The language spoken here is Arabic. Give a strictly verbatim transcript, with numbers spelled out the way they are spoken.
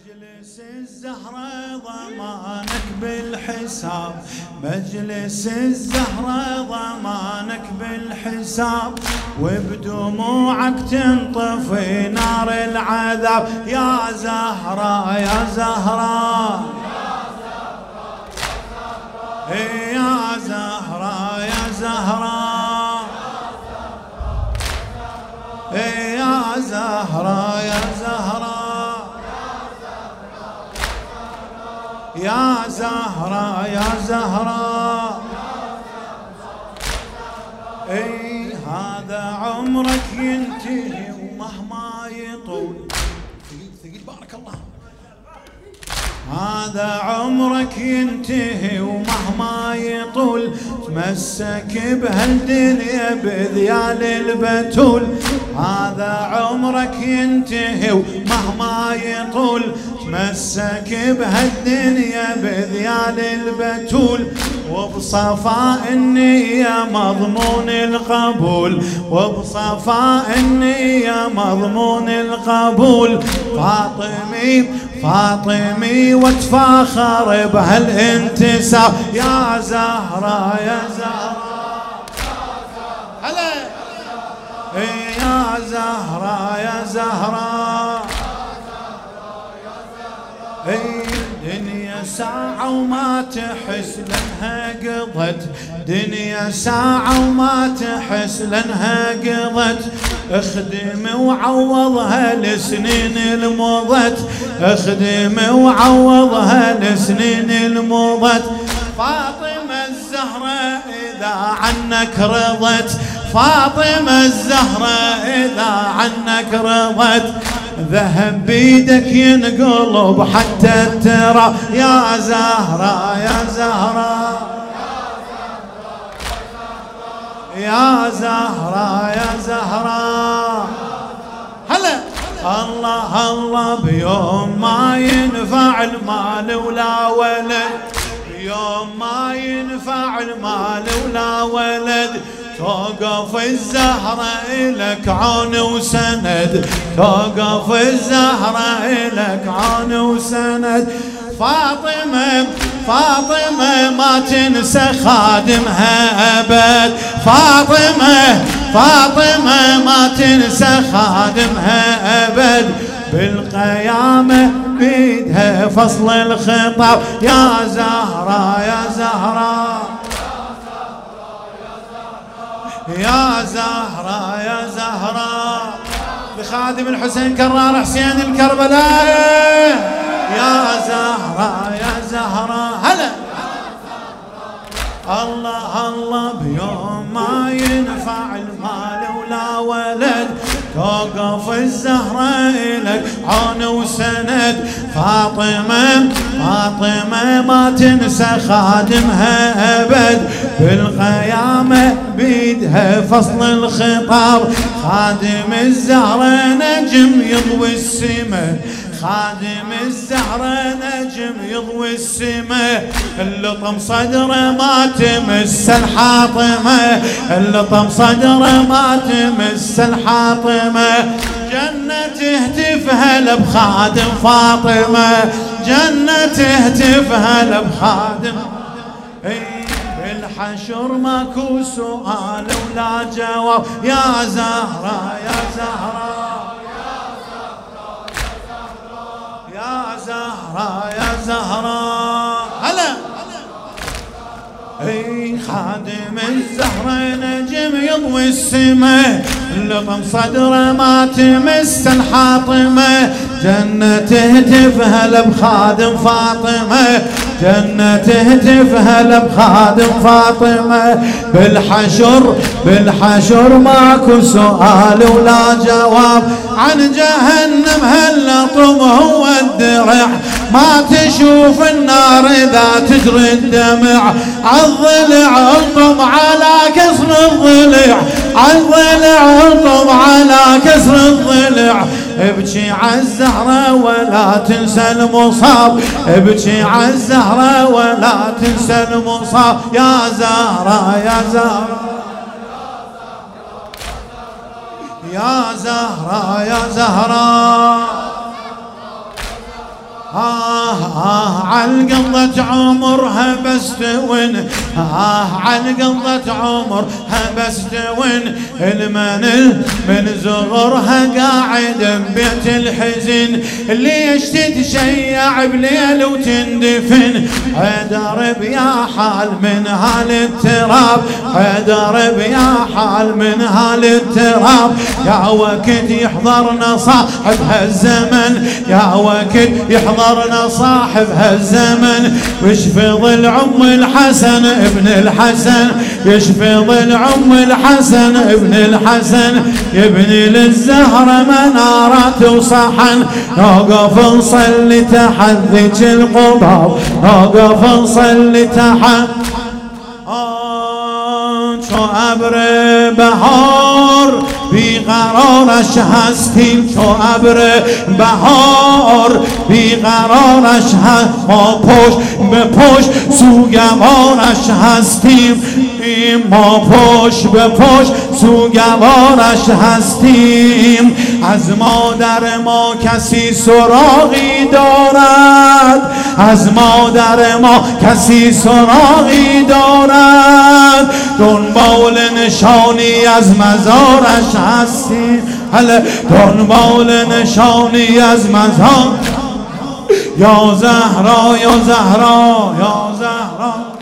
مجلس الزهرة ضمانك بالحساب، مجلس الزهرة ضمانك بالحساب، وبدموعك تنطفي نار العذاب. يا زهرة يا زهرة يا زهرة يا زهرة يا زهرة يا زهرة يا زهرة يا زهرة. اي هذا عمرك ينتهي ومهما يطول، ثقيل ثقيل بارك الله، هذا عمرك ينتهي ومهما يطول، تمسك بهالدنيا بذيال البتول. هذا عمرك ينتهي ومهما يطول، تمسك بهالدنيا بذيال البتول، وبصفاء النية مضمون القبول، وبصفاء النية مضمون القبول. فاطمي فاطمي وتفاخر بهالانتساب. يا زهرة يا زهرة هلا يا زهرة يا زهرة. دنيا ساعة وما تحس لانها قضت، دنيا ساعة وما تحس لانها قضت، اخدم وعوضها لسنين المضت، اخدم وعوضها لسنين المضت. فاطمة الزهرة إذا عنك رضت، فاطمة الزهرة إذا عنك رضت، ذهب بيدك ينقلب حتى ترى. يا زهرة يا زهرة يا زهرة يا زهرة هلا. الله الله بيوم ما ينفع المال ولا ولد، بيوم ما ينفع المال ولا ولد، توقف الزهرة إلك عون وسند، توقف الزهرة إلك عون وسند. فاطمة فاطمة ما تنسى خادمها أبد، فاطمة فاطمة ما تنسى خادمها أبد، بالقيامة بيدها فصل الخطاب. يا زهرة يا زهرة يا زهرة يا زهرة. بخادم الحسين كرار حسين الكربلائي. يا زهرة يا زهرة هلا. الله الله بيوم ما ينفع المال ولا ولد، توقف الزهرة إلك عون وسند. فاطمة فاطمة ما تنسى خادمها أبد، بالقيامة بيدها فصل الخطاب. خادم الزهرة نجم يضوي السماء، خادم الزهرة نجم يضوي السماء، اللطم صدره ما تمس الحاطمة، اللطم صدره ما تمس الحاطمة. جنة تهتفها لبخادم فاطمة، جنة تهتفها لبخادم. بالحشر ماكو سؤال ولا جواب. يا زهرة يا زهرة يا زهرة يا زهرة هلا. اي خادم الزهرة نجم يضوي السماء، لطم صدره ما تمس الحاطمة، جنة تهتفها لبخادم فاطمة، جنة تهتفها لبخادم فاطمة. بالحشر بالحشر ماكو سؤال ولا جواب، عن جهنم هاللطم هو الدرع، ما تشوف النار إذا تجري الدمع. عالضلع الطم على كسر الضلع، عالضلع الطم على كسر الضلع. ابكي عالزهرة ولا تنسى المصاب، ابكي عالزهرة ولا تنسى المصاب. يا زهرة يا زهرة يا زهرة يا زهرة آه عالقضة عمرها بس تون، آه عالقضة عمرها بس تون، المن من زغرها قاعد ببيت الحزن، ليش تتشيع بليل وتندفن؟ حيدر بيا حال من هالتراب، حيدر بيا حال من هالتراب، يا وقت يحضرنا صاحب هالزمن، يا وقت يحضرنا صاحب هالزمن، ويشفي ظل عم الحسن ابن الحسن، يشفي ظل عم الحسن ابن الحسن، يبني للزهرة منارات وصحن، نوقف نصلي تحت ذيك القباب، نوقف نصلي تحت شو أبر بهار بیقرارش هستیم، چو ابر بهار بیقرارش هست، ما پشت به پشت سوگوارش هستیم، ما پشت به پشت سوگوارش هستیم. از مادر ما کسی سراغی دارد، از مادر ما کسی سراغی دارد، دنبال نشانی از مزارش هستیم، هله دنبال نشانی از مزار. یا زهرا یا زهرا یا زهرا